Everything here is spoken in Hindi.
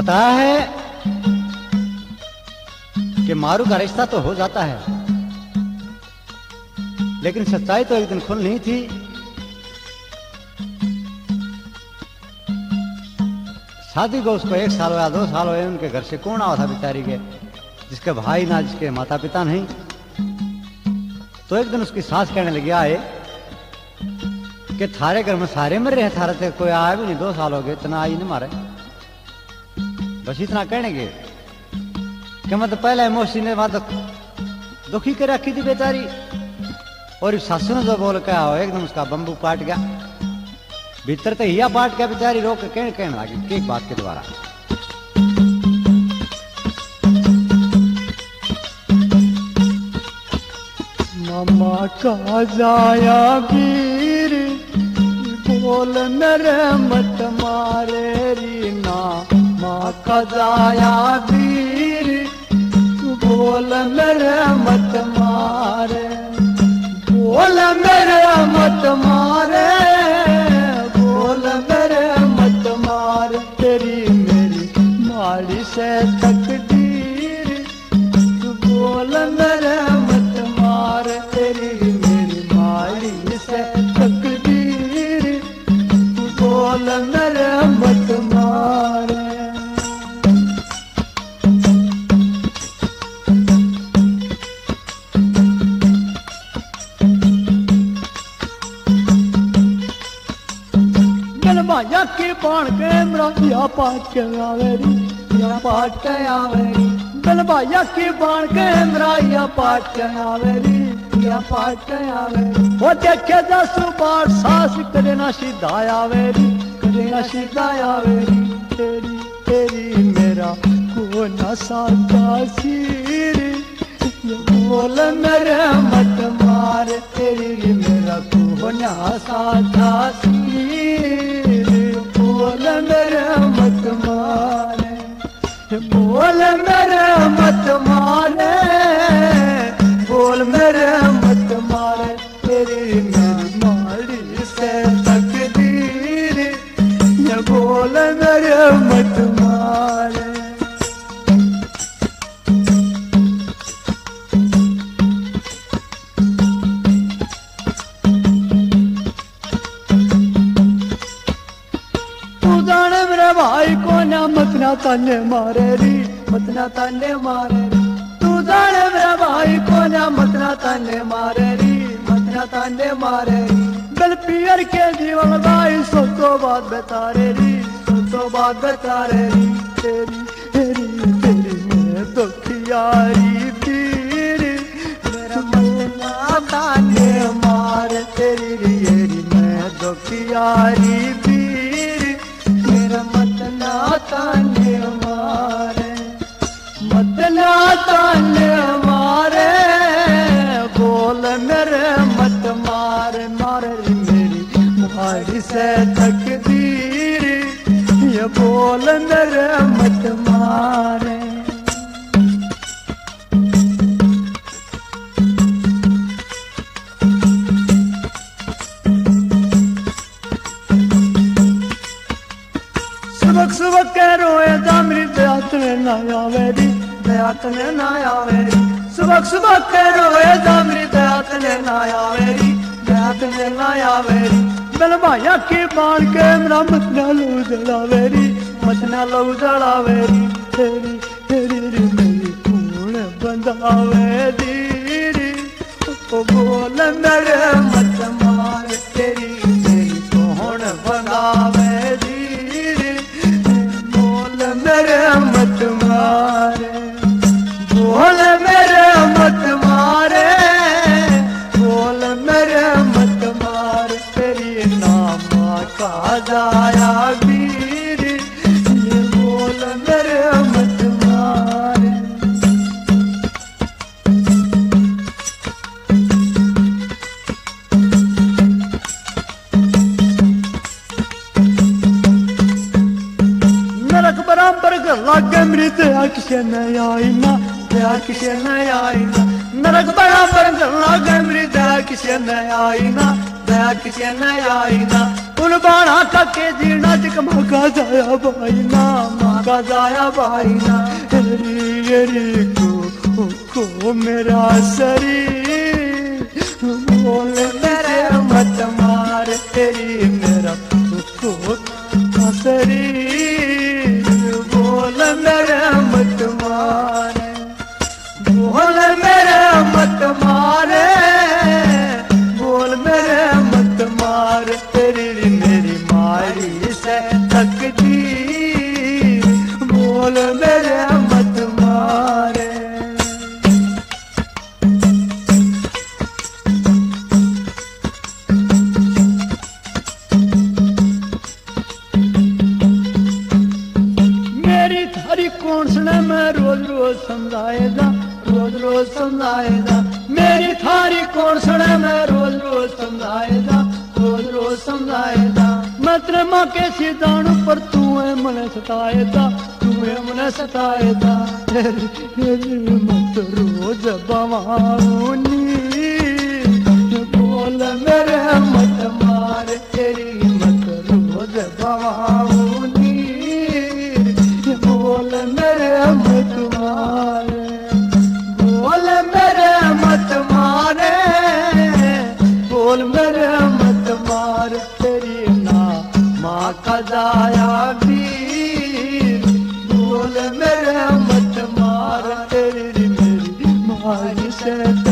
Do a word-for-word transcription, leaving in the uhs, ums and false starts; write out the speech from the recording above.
बताया है कि मारू का रिश्ता तो हो जाता है, लेकिन सच्चाई तो एक दिन खुल नहीं थी। शादी को उसको एक साल हुआ, दो साल हुए, उनके घर से कौन आवा था बेचारी के, जिसके भाई ना जिसके माता पिता नहीं। तो एक दिन उसकी सास कहने लगी आए कि थारे घर में सारे मर रहे हैं, थारे से कोई आया भी नहीं, दो साल हो गए, इतना आई नहीं मारे। बस इतना कहने के कि मैं तो पहले मोशी ने वहां तक दुखी कर रखी थी बेचारी, और इस सासू ने जो बोल क्या हो एकदम उसका बम्बू पाट गया, भीतर तो हिया पाट गया बेचारी। रोक के कहने कहने लगी एक बात के द्वारा, मामा का जाया वीर बोल मेरे मत मारे रीना, माँ का जाया वीर बोल मेरे मत मारे, बोल मेरे मत मारे, बोल मेरे मत मार, तेरी मेरी माड़ी से तकदीर, बोल मेरे मत मार, तेरी मेरी माड़ी से तकदीर, बोल मेरे मत मार। या के बाण के या पाट के आवेरी, या पाट के आवेरी, बलबाया के बाण के या पाट के आवेरी, या पाट के आवेरी। वो देखे दस बार सास करे ना सीधा आवेरी, करे ना सीधा आवेरी, तेरी तेरी मेरा को ना सादा सीर, बोल मेरे मत मार, तेरी मेरा को ना सादा सीर, बोल मेरे मत मारे, बोल मेरे मत मारे, बोल मेरे मत मारे, तेरी मेरी माड़ी से तकदीर, ये बोल मेरे मत मारे। भाई को ना मतना ताने मारे री, मतना ताने मारे री, तू जाने मेरा भाई को ना मतना ताने मारे री, मतना ताने मारे री। गल पियर के जीवन भाई सो तो बात बता रे री, सो तो बात बता रे री, तेरी तेरी तेरी मैं दुखियारी पीर, मेरा मतना ताने मार, तेरी तेरी मैं दुखियारी पीर, मतना ताने मारे, मतना ताने मारे, बोल मेरे मत मार, मार मेरी मारी से तकदीर, ये बोल मेरे मत मारे। सुबक सुबक के रोए दामरी दयात ने ना आवेरी, दयात ने ना आवेरी, सुबक सुबक के रोए दामरी दयात ने ना आवेरी, दयात ने ना आवेरी। बलबाया के बाण के मेरा मतना लो जलावेरी, मतना लो जलावेरी, तेरी तेरी मेरी खून बंधावे दीरी, ओ बोल मेरे मत मार, तेरी मेरी खून बंधावे दीरी, मेरे मत मारे, बोल मेरे मत मारे, बोल मेरे मत मार, तेरी नाम का जाया वीर, ये बोल मेरे मत मारे। बराबर लागे मृत किसे नहीं आई ना, किसे नहीं आई ना, नरक बराबर लागे मृत किसे नहीं आई ना, किसे नहीं आई ना, उन बाणा का के जीना जिक मगा जाया भाई ना, का जाया भाई ना तेरी तेरी को को मेरा शरीर बोल मेरे मत मार तेरी मेरा को शरीर बोल मेरे मत मारे बोल मेरे मत मारे बोल मेरे मत मार तेरी मेरी मारी से तकदीर बोल मेरे मत मारे मेरी थारी कौन सुने मैं रोज रोज समझाएगा रोज रोज समझाएगा मेरी थारी कौन सुने मैं रोज रोज समझाएगा रोज रोज समझाएगा मैं तेरे माँ के सिदानू पर तू है मन सताएगा तू है मन सताएगा मत रोज बवाऊनी बोल मेरे मत मार तेरी मत रोज बवाऊनी बोल मेरे मत मारे बोल मेरे मत मारे बोल मेरे मत मार तेरी ना माँ का जाया वीर बोल मेरे मत मार तेरी मेरी मारी से